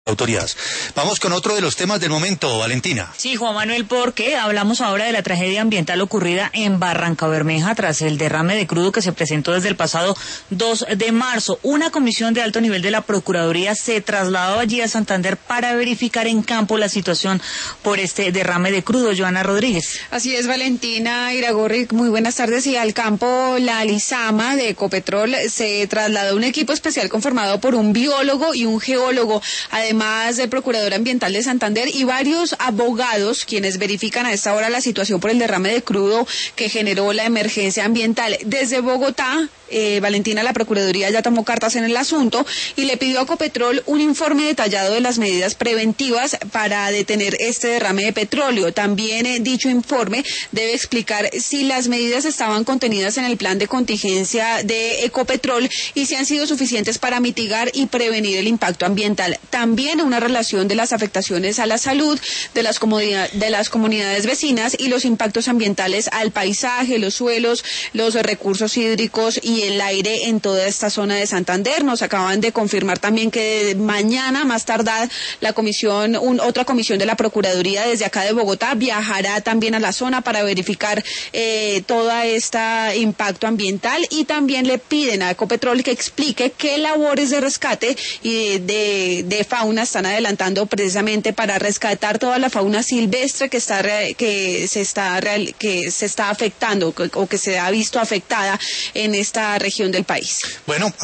autoridades. Vamos con otro de los temas del momento, Valentina. Sí, Juan Manuel, porque hablamos ahora de la tragedia ambiental ocurrida en Barrancabermeja tras el derrame de crudo que se presentó desde el pasado 2 de marzo. Una comisión de alto nivel de la Procuraduría se trasladó allí a Santander para verificar en campo la situación por este derrame de crudo. Joana Rodríguez. Así es, Valentina Iragorri, muy buenas tardes. Y al campo La Lizama de Ecopetrol se trasladó un equipo especial conformado por un biólogo y un geólogo, además del Procurador Ambiental de Santander y varios abogados quienes verifican a esta hora la situación por el derrame de crudo que generó la emergencia ambiental. Desde Bogotá, Valentina, la Procuraduría ya tomó cartas en el asunto y le pidió a Ecopetrol un informe detallado de las medidas preventivas para detener este derrame de petróleo. También dicho informe debe explicar si las medidas estaban contenidas en el plan de contingencia de Ecopetrol y si han sido suficientes para mitigar y prevenir el impacto ambiental. También una relación de las afectaciones a la salud de las comunidades vecinas y los impactos ambientales al paisaje, los suelos, los recursos hídricos y el aire en toda esta zona de Santander. Nos acaban de confirmar también que mañana, más tardar, otra comisión de la Procuraduría desde acá de Bogotá viajará también a la zona para verificar todo este impacto ambiental, y también le piden a Ecopetrol que explique qué labores de rescate y de fauna están adelantando precisamente para rescatar toda la fauna silvestre que se está afectando o que se ha visto afectada en esta región del país. Bueno.